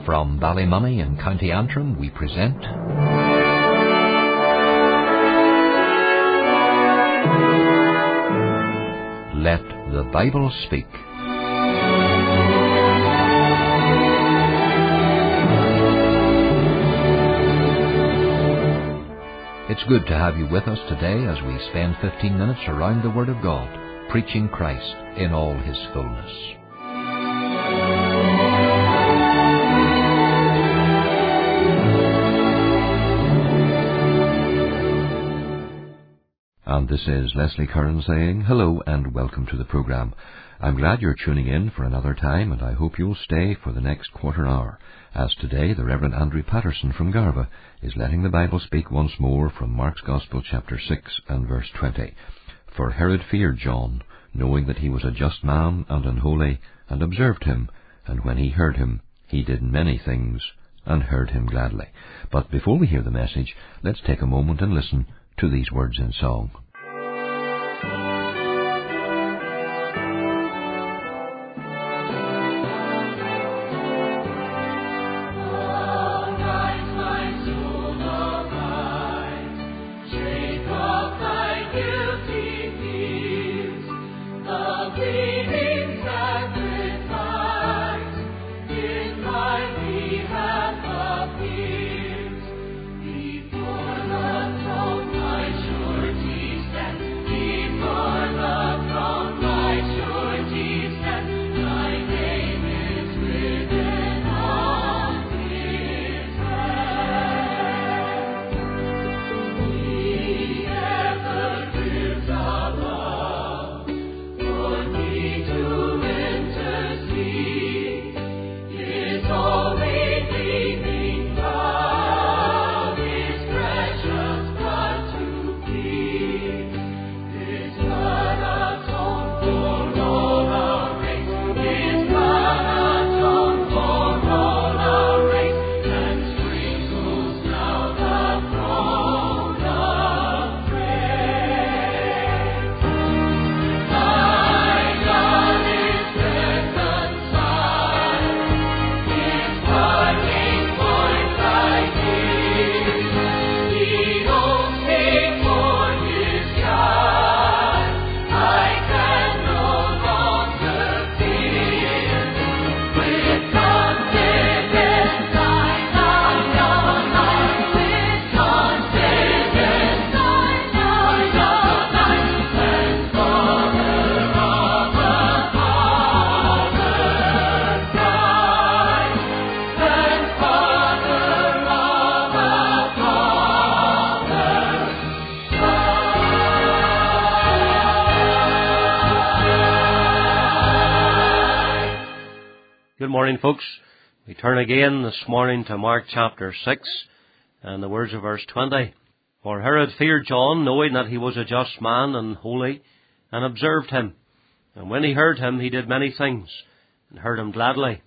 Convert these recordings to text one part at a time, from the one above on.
From Ballymummy in County Antrim, we present Let the Bible Speak. It's good to have you with us today as we spend 15 minutes around the Word of God, preaching Christ in all His fullness. And this is Leslie Curran saying hello and welcome to the programme. I'm glad you're tuning in for another time, and I hope you'll stay for the next quarter hour, as today the Reverend Andrew Patterson from Garva is letting the Bible speak once more from Mark's Gospel chapter 6 and verse 20. For Herod feared John, knowing that he was a just man and unholy, and observed him, and when he heard him, he did many things, and heard him gladly. But before we hear the message, let's take a moment and listen to these words in song. Good morning, folks. We turn again this morning to Mark chapter 6 and the words of verse 20. For Herod feared John, knowing that he was a just man and holy, and observed him. And when he heard him, he did many things, and heard him gladly.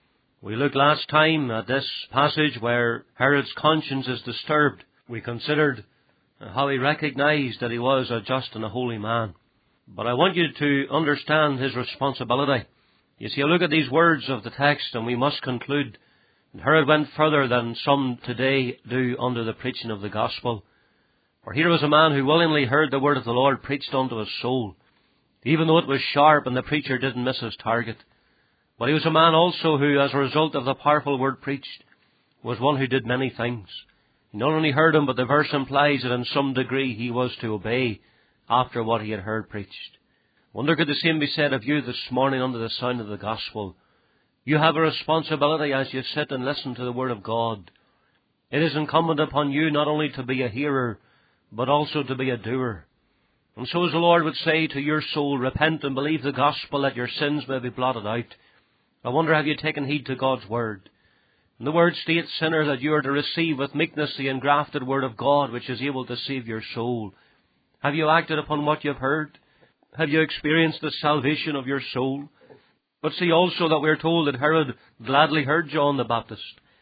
We looked last time at this passage where Herod's conscience is disturbed. We considered how he recognized that he was a just and a holy man. But I want you to understand his responsibility. You see, I look at these words of the text and we must conclude that Herod went further than some today do under the preaching of the gospel. For here was a man who willingly heard the word of the Lord preached unto his soul, even though it was sharp and the preacher didn't miss his target. But he was a man also who, as a result of the powerful word preached, was one who did many things. He not only heard him, but the verse implies that in some degree he was to obey after what he had heard preached. Wonder could the same be said of you this morning under the sound of the gospel. You have a responsibility as you sit and listen to the word of God. It is incumbent upon you not only to be a hearer, but also to be a doer. And so as the Lord would say to your soul, repent and believe the gospel that your sins may be blotted out. I wonder, have you taken heed to God's word? And the word states, sinner, that you are to receive with meekness the engrafted word of God, which is able to save your soul. Have you acted upon what you have heard? Have you experienced the salvation of your soul? But see also that we're told that Herod gladly heard John the Baptist.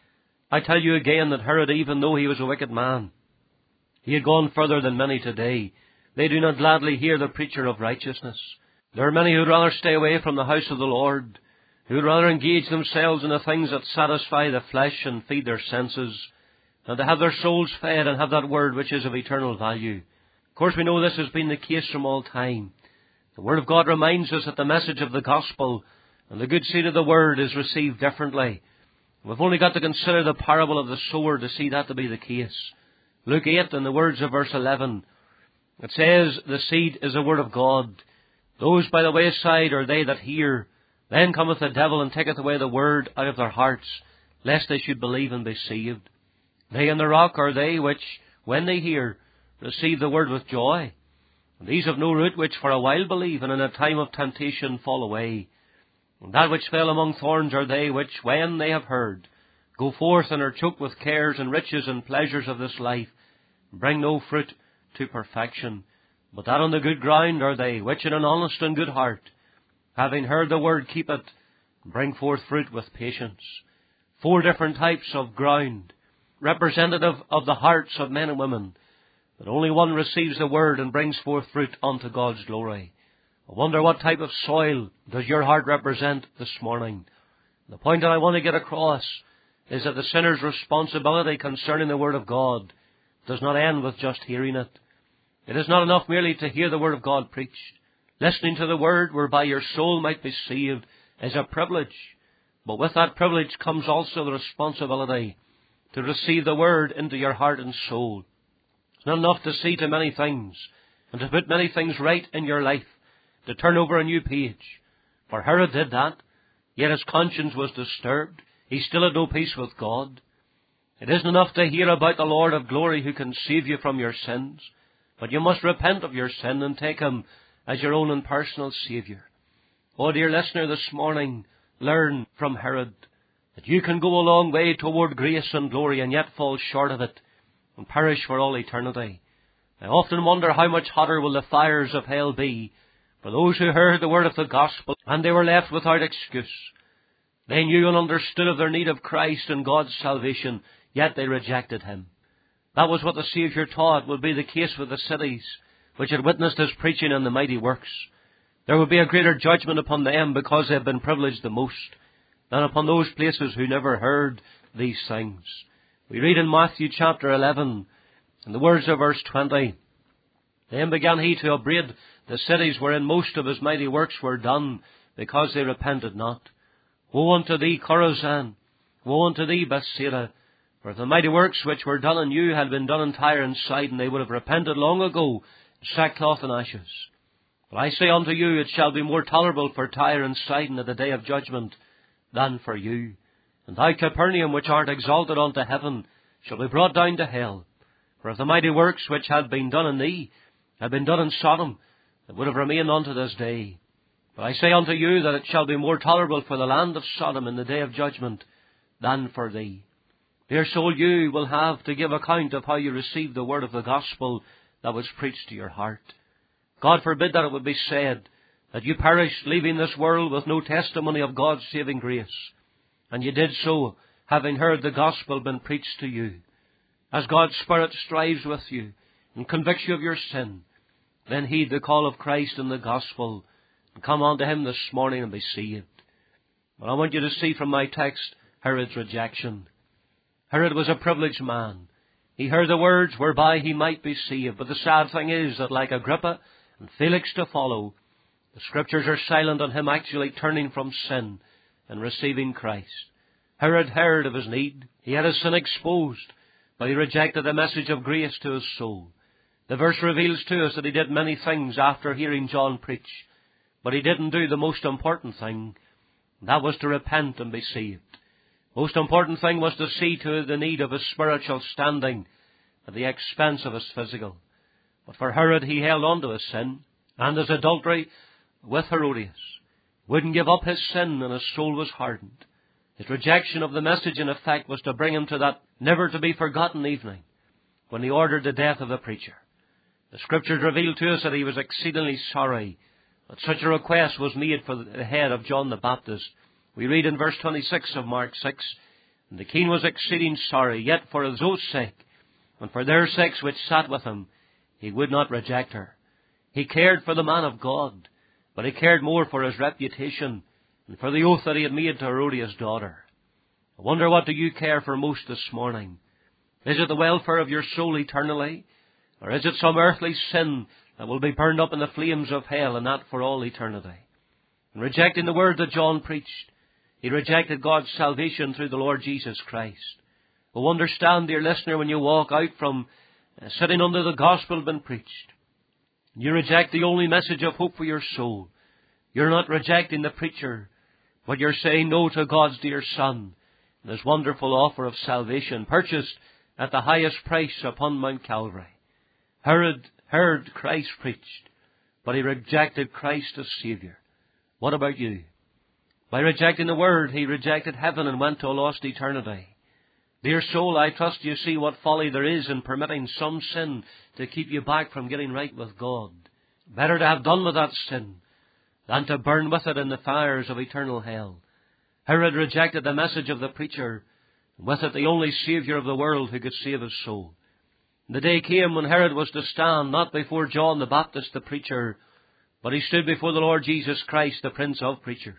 I tell you again that Herod, even though he was a wicked man, he had gone further than many today. They do not gladly hear the preacher of righteousness. There are many who would rather stay away from the house of the Lord who would rather engage themselves in the things that satisfy the flesh and feed their senses, than to have their souls fed and have that word which is of eternal value. Of course, we know this has been the case from all time. The Word of God reminds us that the message of the gospel and the good seed of the Word is received differently. We've only got to consider the parable of the sower to see that to be the case. Luke 8, in the words of verse 11, it says, "The seed is the word of God. Those by the wayside are they that hear. Then cometh the devil and taketh away the word out of their hearts, lest they should believe and be saved. They in the rock are they which, when they hear, receive the word with joy. And these have no root, which for a while believe, and in a time of temptation fall away. And that which fell among thorns are they which, when they have heard, go forth and are choked with cares and riches and pleasures of this life, and bring no fruit to perfection. But that on the good ground are they, which in an honest and good heart, having heard the word, keep it, and bring forth fruit with patience." 4 different types of ground, representative of the hearts of men and women, but only one receives the word and brings forth fruit unto God's glory. I wonder what type of soil does your heart represent this morning? The point that I want to get across is that the sinner's responsibility concerning the Word of God does not end with just hearing it. It is not enough merely to hear the Word of God preached. Listening to the Word whereby your soul might be saved is a privilege. But with that privilege comes also the responsibility to receive the Word into your heart and soul. It's not enough to see to many things and to put many things right in your life, to turn over a new page. For Herod did that, yet his conscience was disturbed. He still had no peace with God. It isn't enough to hear about the Lord of glory who can save you from your sins, but you must repent of your sin and take Him as your own and personal Saviour. Oh, dear listener, this morning, learn from Herod that you can go a long way toward grace and glory and yet fall short of it and perish for all eternity. I often wonder how much hotter will the fires of hell be for those who heard the word of the gospel and they were left without excuse. They knew and understood of their need of Christ and God's salvation, yet they rejected Him. That was what the Saviour taught would be the case with the cities which had witnessed His preaching and the mighty works. There would be a greater judgment upon them because they had been privileged the most than upon those places who never heard these things. We read in Matthew chapter 11, in the words of verse 20, "Then began He to upbraid the cities wherein most of His mighty works were done, because they repented not. Woe unto thee, Chorazin! Woe unto thee, Bethsaida! For if the mighty works which were done in you had been done in Tyre and Sidon, they would have repented long ago in sackcloth and ashes. But I say unto you, it shall be more tolerable for Tyre and Sidon at the day of judgment than for you. And thou, Capernaum, which art exalted unto heaven, shall be brought down to hell. For if the mighty works which had been done in thee had been done in Sodom, it would have remained unto this day. But I say unto you that it shall be more tolerable for the land of Sodom in the day of judgment than for thee." Dear soul, you will have to give account of how you received the word of the gospel that was preached to your heart. God forbid that it would be said that you perished leaving this world with no testimony of God's saving grace. And you did so, having heard the gospel been preached to you. As God's Spirit strives with you and convicts you of your sin, then heed the call of Christ in the gospel and come unto Him this morning and be saved. But I want you to see from my text Herod's rejection. Herod was a privileged man. He heard the words whereby he might be saved. But the sad thing is that like Agrippa and Felix to follow, the Scriptures are silent on him actually turning from sin and receiving Christ. Herod heard of his need. He had his sin exposed, but he rejected the message of grace to his soul. The verse reveals to us that he did many things after hearing John preach, but he didn't do the most important thing. That was to repent and be saved. Most important thing was to see to the need of his spiritual standing at the expense of his physical. But for Herod, he held on to his sin and his adultery with Herodias. Wouldn't give up his sin, and his soul was hardened. His rejection of the message, in effect, was to bring him to that never-to-be-forgotten evening when he ordered the death of the preacher. The Scriptures reveal to us that he was exceedingly sorry that such a request was made for the head of John the Baptist. We read in verse 26 of Mark 6, "And the king was exceeding sorry, yet for his own sake, and for their sakes which sat with him, he would not reject her." He cared for the man of God, but he cared more for his reputation and for the oath that he had made to Herodias' daughter. I wonder, what do you care for most this morning? Is it the welfare of your soul eternally? Or is it some earthly sin that will be burned up in the flames of hell, and that for all eternity? In rejecting the word that John preached, he rejected God's salvation through the Lord Jesus Christ. Oh, understand, dear listener, when you walk out from sitting under the gospel been preached, you reject the only message of hope for your soul. You're not rejecting the preacher, but you're saying no to God's dear Son, and His wonderful offer of salvation, purchased at the highest price upon Mount Calvary. Herod heard Christ preached, but he rejected Christ as Saviour. What about you? By rejecting the Word, he rejected heaven and went to a lost eternity. Dear soul, I trust you see what folly there is in permitting some sin to keep you back from getting right with God. Better to have done with that sin than to burn with it in the fires of eternal hell. Herod rejected the message of the preacher, and with it the only Saviour of the world who could save his soul. The day came when Herod was to stand not before John the Baptist, the preacher, but he stood before the Lord Jesus Christ, the Prince of Preachers.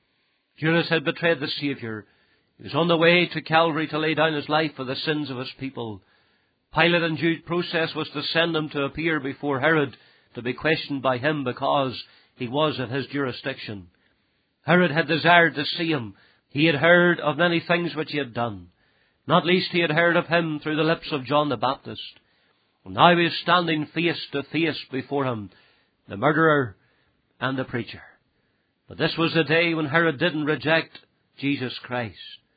Judas had betrayed the Saviour. He was on the way to Calvary to lay down his life for the sins of his people. Pilate, in due process, was to send him to appear before Herod to be questioned by him because he was in his jurisdiction. Herod had desired to see him. He had heard of many things which he had done. Not least he had heard of him through the lips of John the Baptist. And now he was standing face to face before him, the murderer and the preacher. But this was the day when Herod didn't reject Jesus Christ.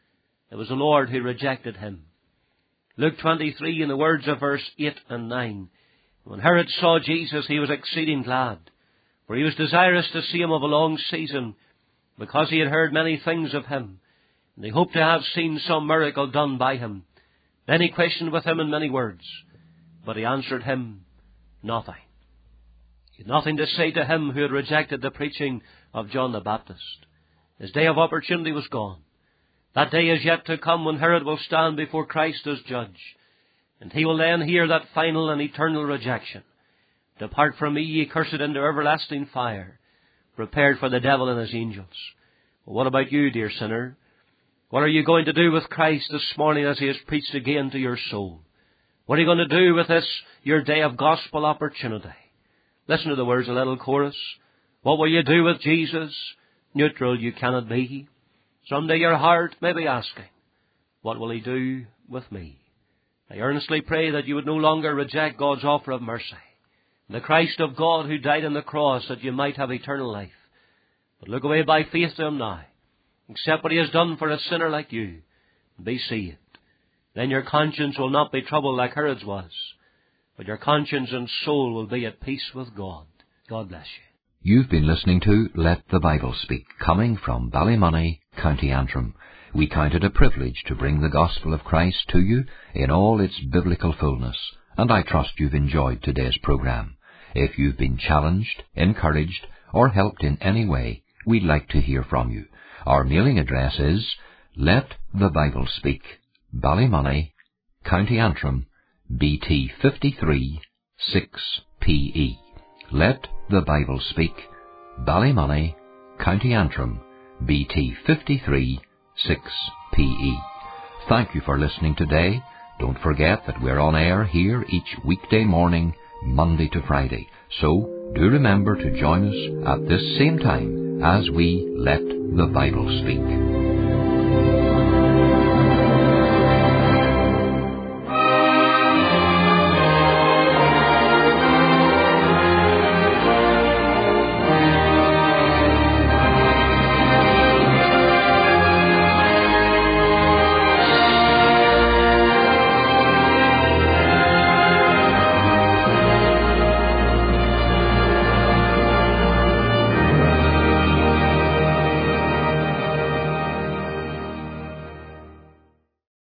It was the Lord who rejected him. Luke 23, in the words of verse 8 and 9. When Herod saw Jesus, he was exceeding glad, for he was desirous to see him of a long season, because he had heard many things of him, and he hoped to have seen some miracle done by him. Then he questioned with him in many words, but he answered him nothing. He had nothing to say to him who had rejected the preaching of John the Baptist. His day of opportunity was gone. That day is yet to come when Herod will stand before Christ as judge, and he will then hear that final and eternal rejection. Depart from me, ye cursed, into everlasting fire, prepared for the devil and his angels. Well, what about you, dear sinner? What are you going to do with Christ this morning as he has preached again to your soul? What are you going to do with this, your day of gospel opportunity? Listen to the words of the little chorus. What will you do with Jesus? Neutral you cannot be. Someday your heart may be asking, what will he do with me? I earnestly pray that you would no longer reject God's offer of mercy, the Christ of God who died on the cross that you might have eternal life. But look away by faith to him now. Accept what he has done for a sinner like you, and be saved. Then your conscience will not be troubled like Herod's was, but your conscience and soul will be at peace with God. God bless you. You've been listening to Let the Bible Speak, coming from Ballymoney, County Antrim. We count it a privilege to bring the gospel of Christ to you in all its biblical fullness, and I trust you've enjoyed today's program. If you've been challenged, encouraged, or helped in any way, we'd like to hear from you. Our mailing address is Let the Bible Speak, Ballymoney, County Antrim, BT 53 6PE. Let the Bible Speak, Ballymoney, County Antrim, BT 53 6PE. Thank you for listening today. Don't forget that we're on air here each weekday morning, Monday to Friday. So do remember to join us at this same time as we Let the Bible Speak.